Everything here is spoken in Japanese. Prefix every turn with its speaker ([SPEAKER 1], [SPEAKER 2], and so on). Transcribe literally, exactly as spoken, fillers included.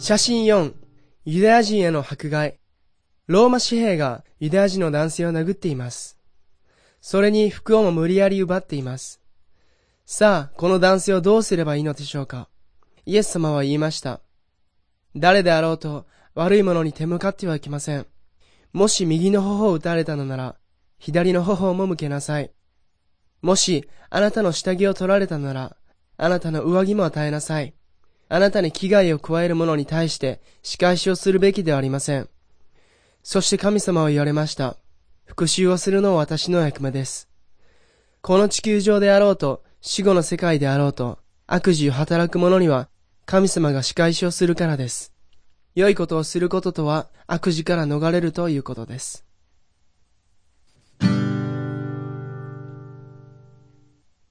[SPEAKER 1] 写真よん、ユダヤ人への迫害。ローマ紙兵がユダヤ人の男性を殴っています。それに服をも無理やり奪っています。さあ、この男性をどうすればいいのでしょうか。イエス様は言いました。誰であろうと悪いものに手向かってはいけません。もし右の頬を打たれたのなら、左の頬をも向けなさい。もしあなたの下着を取られたなら、あなたの上着も与えなさい。あなたに危害を加える者に対して仕返しをするべきではありません。そして神様は言われました。復讐をするのは私の役目です。この地球上であろうと、死後の世界であろうと、悪事を働く者には神様が仕返しをするからです。良いことをすることとは悪事から逃れるということです。